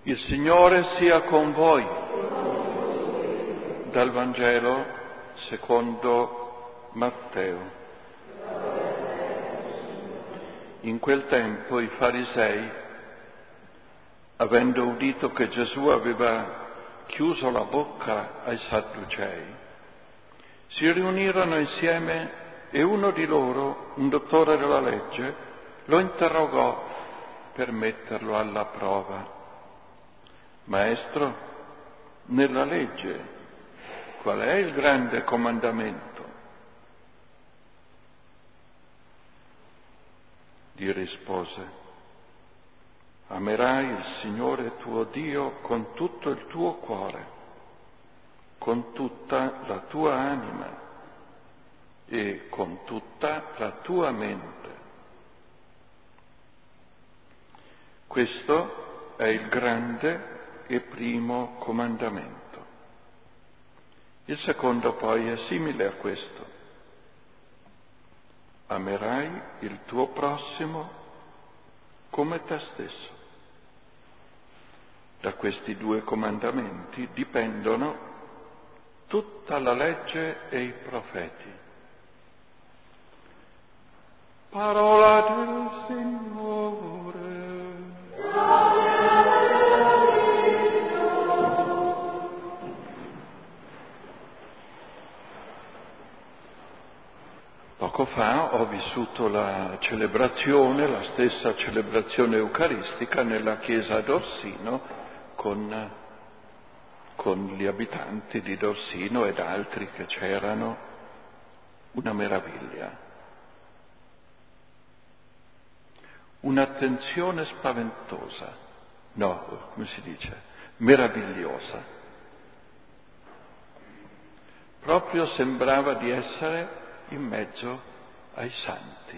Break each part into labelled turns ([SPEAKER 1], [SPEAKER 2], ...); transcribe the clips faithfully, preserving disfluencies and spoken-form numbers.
[SPEAKER 1] Il Signore sia con voi. Dal Vangelo secondo Matteo. In quel tempo i farisei, avendo udito che Gesù aveva chiuso la bocca ai Sadducei, si riunirono insieme e uno di loro, un dottore della legge, lo interrogò per metterlo alla prova. Maestro, nella legge, qual è il grande comandamento? Gli rispose: amerai il Signore tuo Dio con tutto il tuo cuore, con tutta la tua anima e con tutta la tua mente. Questo è il grande e primo comandamento. Il secondo poi è simile a questo: amerai il tuo prossimo come te stesso. Da questi due comandamenti dipendono tutta la legge e i profeti. Parola del Signore. Poco fa ho vissuto la celebrazione, la stessa celebrazione eucaristica nella chiesa d'Orsino con, con gli abitanti di D'Orsino ed altri che c'erano. Una meraviglia. Un'attenzione spaventosa, no, come si dice, meravigliosa. Proprio sembrava di essere in mezzo ai santi.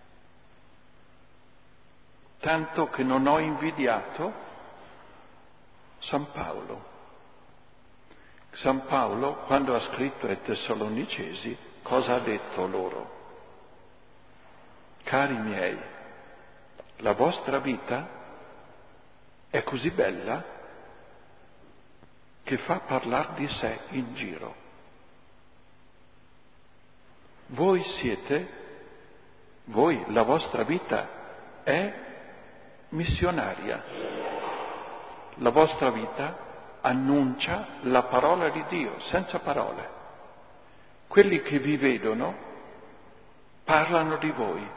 [SPEAKER 1] Tanto che non ho invidiato San Paolo. San Paolo, quando ha scritto ai Tessalonicesi, cosa ha detto loro? Cari miei, la vostra vita è così bella che fa parlare di sé in giro. Voi siete, voi, la vostra vita è missionaria. La vostra vita annuncia la parola di Dio, senza parole. Quelli che vi vedono parlano di voi,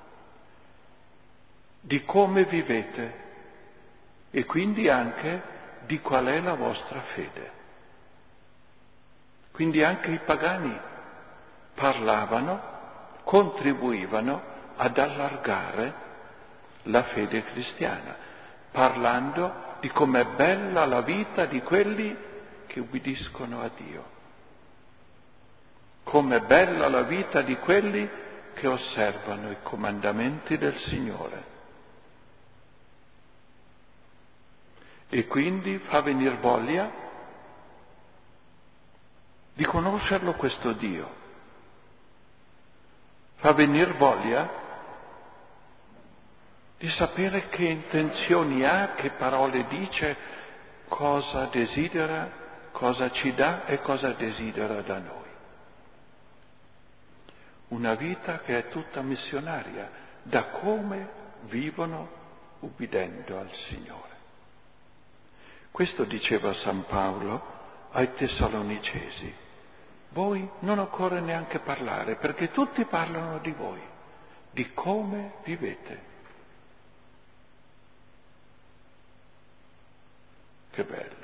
[SPEAKER 1] di come vivete e quindi anche di qual è la vostra fede. Quindi anche i pagani parlavano, contribuivano ad allargare la fede cristiana, parlando di com'è bella la vita di quelli che ubbidiscono a Dio, com'è bella la vita di quelli che osservano i comandamenti del Signore. E quindi fa venir voglia di conoscerlo questo Dio. Fa venir voglia di sapere che intenzioni ha, che parole dice, cosa desidera, cosa ci dà e cosa desidera da noi. Una vita che è tutta missionaria, da come vivono ubbidendo al Signore. Questo diceva San Paolo ai Tessalonicesi. Voi non occorre neanche parlare, perché tutti parlano di voi, di come vivete. Che bello.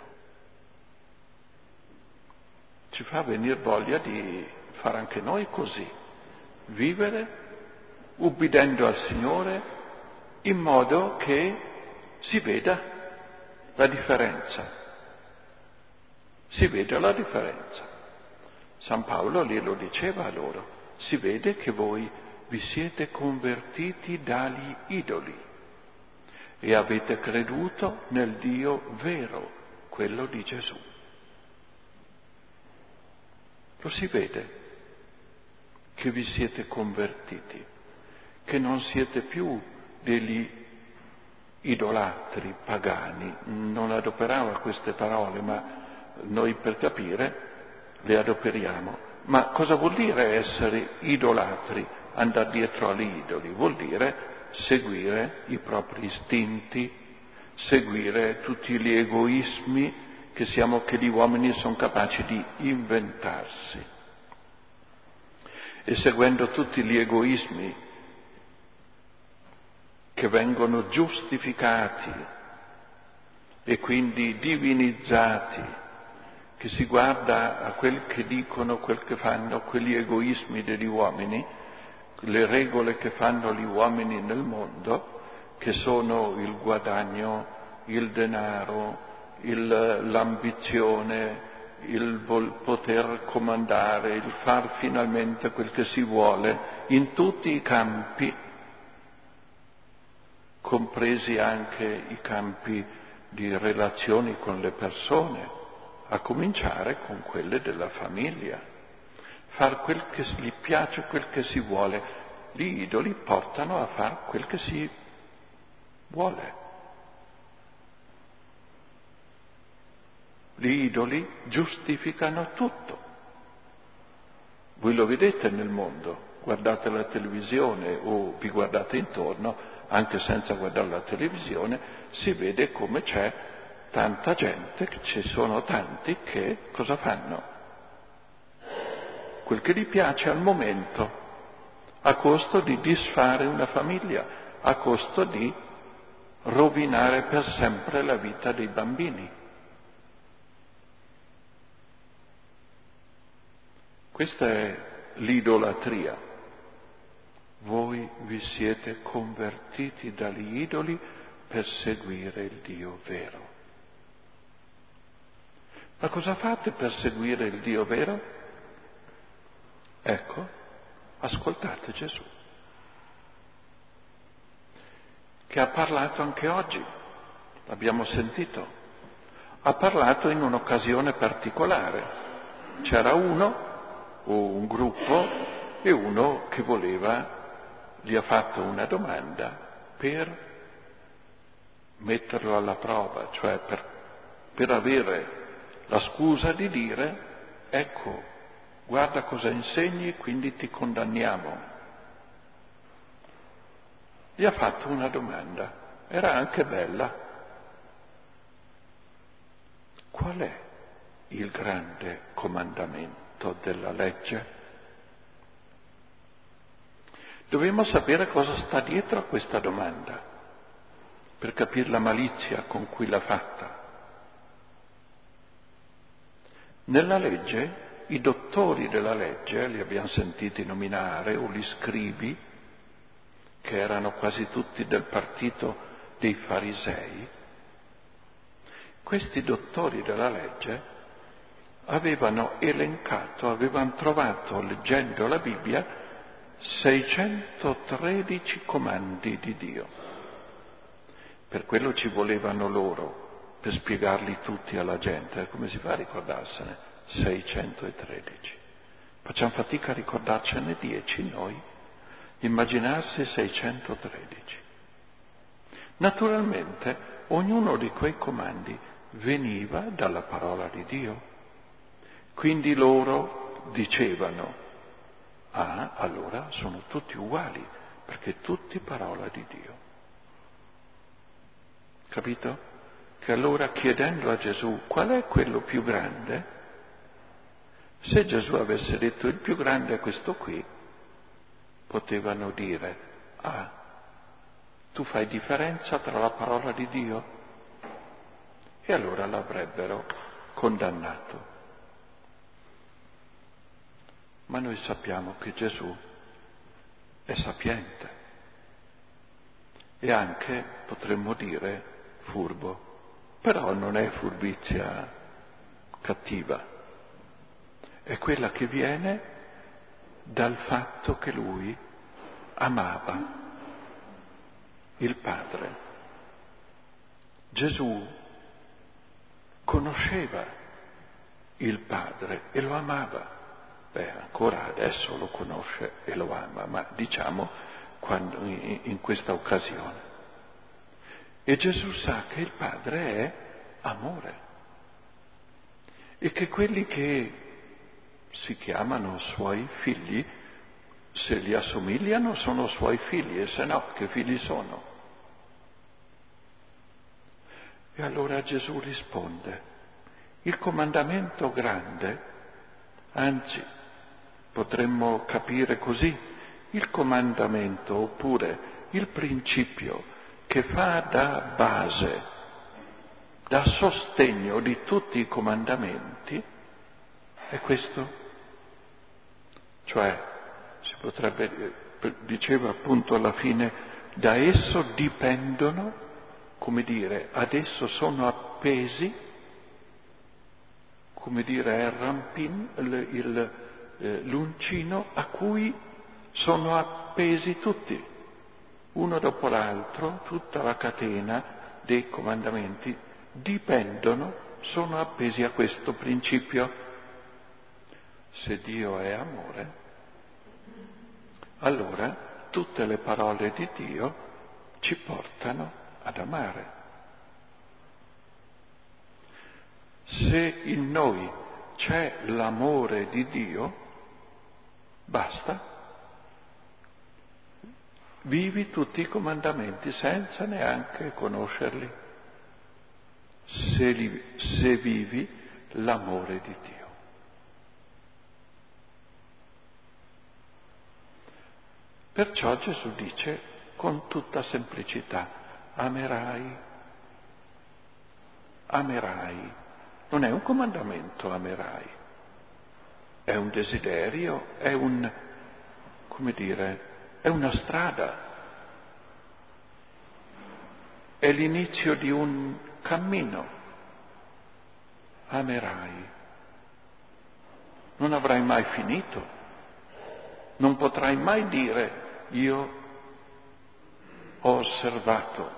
[SPEAKER 1] Ci fa venire voglia di fare anche noi così, vivere ubbidendo al Signore in modo che si veda la differenza. Si veda la differenza. San Paolo glielo diceva a loro, si vede che voi vi siete convertiti dagli idoli e avete creduto nel Dio vero, quello di Gesù. Lo si vede che vi siete convertiti, che non siete più degli idolatri, pagani, non adoperava queste parole, ma noi per capire le adoperiamo. Ma cosa vuol dire essere idolatri? Andare dietro agli idoli vuol dire seguire i propri istinti, seguire tutti gli egoismi che, siamo, che gli uomini sono capaci di inventarsi. E seguendo tutti gli egoismi che vengono giustificati e quindi divinizzati, che si guarda a quel che dicono, quel che fanno, quegli egoismi degli uomini, le regole che fanno gli uomini nel mondo, che sono il guadagno, il denaro, il, l'ambizione, il vol- poter comandare, il far finalmente quel che si vuole in tutti i campi, compresi anche i campi di relazioni con le persone, a cominciare con quelle della famiglia. Far quel che gli piace, quel che si vuole. Gli idoli portano a far quel che si vuole. Gli idoli giustificano tutto. Voi lo vedete nel mondo, guardate la televisione o vi guardate intorno, anche senza guardare la televisione, si vede come c'è tanta gente, che ci sono tanti che cosa fanno? Quel che gli piace al momento, a costo di disfare una famiglia, a costo di rovinare per sempre la vita dei bambini. Questa è l'idolatria. Voi vi siete convertiti dagli idoli per seguire il Dio vero. Ma cosa fate per seguire il Dio vero? Ecco, ascoltate Gesù, che ha parlato anche oggi, l'abbiamo sentito, ha parlato in un'occasione particolare. C'era uno o un gruppo e uno che voleva, gli ha fatto una domanda per metterlo alla prova, cioè per, per avere la scusa di dire, ecco, guarda cosa insegni, quindi ti condanniamo. Gli ha fatto una domanda, era anche bella. Qual è il grande comandamento della legge? Dobbiamo sapere cosa sta dietro a questa domanda, per capire la malizia con cui l'ha fatta. Nella legge, i dottori della legge, li abbiamo sentiti nominare, o gli scribi, che erano quasi tutti del partito dei farisei, questi dottori della legge avevano elencato, avevano trovato, leggendo la Bibbia, seicentotredici comandi di Dio. Per quello ci volevano loro, per spiegarli tutti alla gente. Come si fa a ricordarsene? seicentotredici. Facciamo fatica a ricordarcene dieci noi. Immaginarsi seicentotredici. Naturalmente, ognuno di quei comandi veniva dalla parola di Dio. Quindi loro dicevano, ah, allora sono tutti uguali, perché tutti parola di Dio. Capito? Che allora, chiedendo a Gesù qual è quello più grande, se Gesù avesse detto il più grande è questo qui, potevano dire, ah, tu fai differenza tra la parola di Dio? E allora l'avrebbero condannato. Ma noi sappiamo che Gesù è sapiente e anche, potremmo dire, furbo, però non è furbizia cattiva, è quella che viene dal fatto che lui amava il Padre. Gesù conosceva il Padre e lo amava. Beh, ancora adesso lo conosce e lo ama, ma diciamo quando, in, in questa occasione. E Gesù sa che il Padre è amore e che quelli che si chiamano suoi figli, se li assomigliano sono suoi figli, e se no, che figli sono? E allora Gesù risponde, il comandamento grande, anzi, potremmo capire così, il comandamento oppure il principio che fa da base, da sostegno di tutti i comandamenti, è questo. Cioè, si potrebbe, diceva appunto alla fine, da esso dipendono, come dire, ad esso sono appesi, come dire, è il rampin, il, il, eh, l'uncino a cui sono appesi tutti, uno dopo l'altro, tutta la catena dei comandamenti dipendono, sono appesi a questo principio. Se Dio è amore, allora tutte le parole di Dio ci portano ad amare. Se in noi c'è l'amore di Dio, basta. Vivi tutti i comandamenti senza neanche conoscerli, se, li, se vivi l'amore di Dio. Perciò Gesù dice con tutta semplicità, amerai, amerai. Non è un comandamento, amerai. È un desiderio, è un, come dire, è una strada, è l'inizio di un cammino. Amerai. Non avrai mai finito. Non potrai mai dire io ho osservato,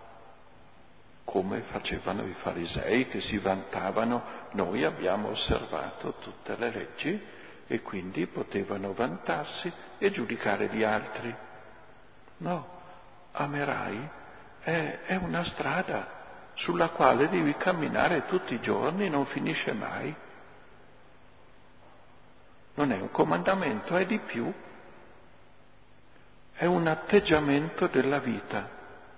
[SPEAKER 1] come facevano i farisei che si vantavano, noi abbiamo osservato tutte le leggi e quindi potevano vantarsi e giudicare gli altri. No, amerai è, è una strada sulla quale devi camminare tutti i giorni, non finisce mai. Non è un comandamento, è di più. È un atteggiamento della vita.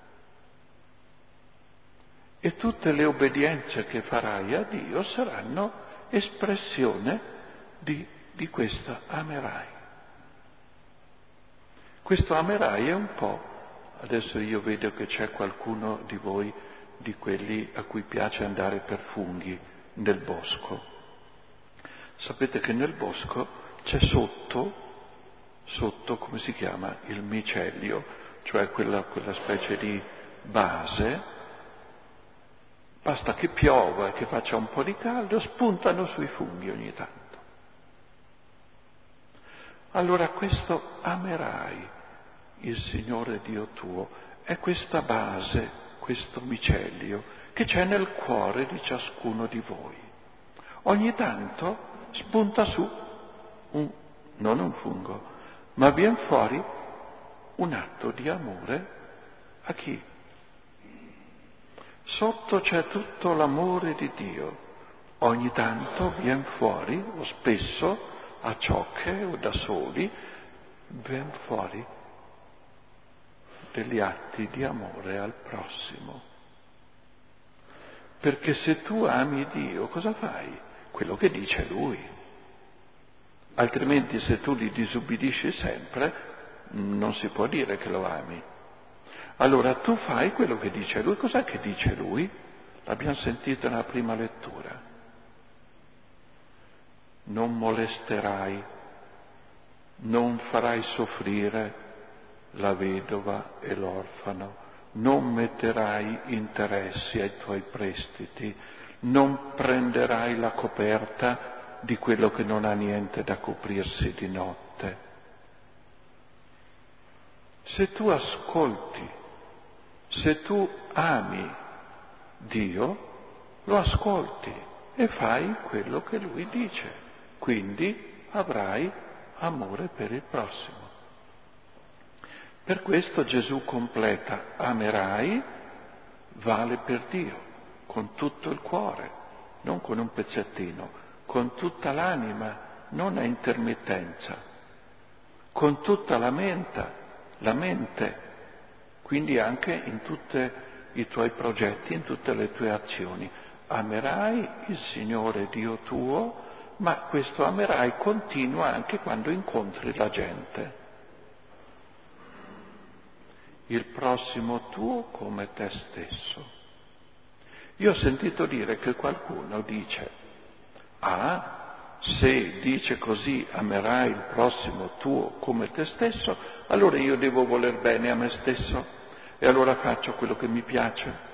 [SPEAKER 1] E tutte le obbedienze che farai a Dio saranno espressione di, di questa amerai. Questo amerai è un po', adesso io vedo che c'è qualcuno di voi, di quelli a cui piace andare per funghi nel bosco. Sapete che nel bosco c'è sotto, sotto come si chiama, il micellio, cioè quella, quella specie di base. Basta che piova e che faccia un po' di caldo, spuntano sui funghi ogni tanto. Allora questo amerai, il Signore Dio tuo, è questa base, questo micellio che c'è nel cuore di ciascuno di voi. Ogni tanto spunta su, un, non un fungo, ma viene fuori un atto di amore a chi? Sotto c'è tutto l'amore di Dio, ogni tanto viene fuori, o spesso, a ciocche o da soli, viene fuori degli atti di amore al prossimo. Perché se tu ami Dio, cosa fai? Quello che dice Lui. Altrimenti se tu gli disubbidisci sempre, non si può dire che lo ami. Allora tu fai quello che dice Lui. Cos'è che dice Lui? L'abbiamo sentito nella prima lettura. Non molesterai, non farai soffrire la vedova e l'orfano, non metterai interessi ai tuoi prestiti, non prenderai la coperta di quello che non ha niente da coprirsi di notte. Se tu ascolti, se tu ami Dio, lo ascolti e fai quello che Lui dice. Quindi avrai amore per il prossimo. Per questo Gesù completa, amerai vale per Dio, con tutto il cuore, non con un pezzettino, con tutta l'anima, non a intermittenza, con tutta la mente, la mente, quindi anche in tutti i tuoi progetti, in tutte le tue azioni. Amerai il Signore Dio tuo, ma questo amerai continua anche quando incontri la gente. Il prossimo tuo come te stesso. Io ho sentito dire che qualcuno dice, ah, se dice così amerai il prossimo tuo come te stesso, allora io devo voler bene a me stesso e allora faccio quello che mi piace.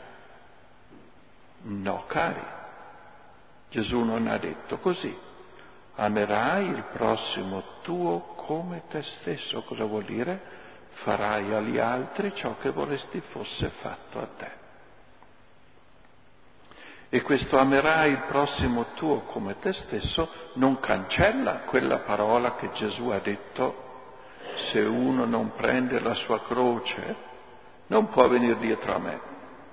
[SPEAKER 1] No, cari, Gesù non ha detto così. Amerai il prossimo tuo come te stesso. Cosa vuol dire? Farai agli altri ciò che vorresti fosse fatto a te. E questo amerai il prossimo tuo come te stesso non cancella quella parola che Gesù ha detto: se uno non prende la sua croce non può venire dietro a me.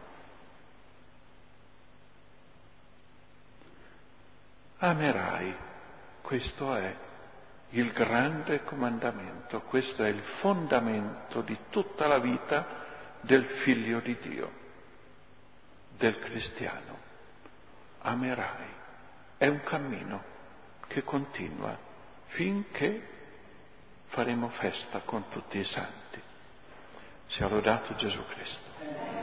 [SPEAKER 1] Amerai, questo è il grande comandamento, questo è il fondamento di tutta la vita del Figlio di Dio, del cristiano. Amerai, è un cammino che continua finché faremo festa con tutti i santi. Sia lodato Gesù Cristo.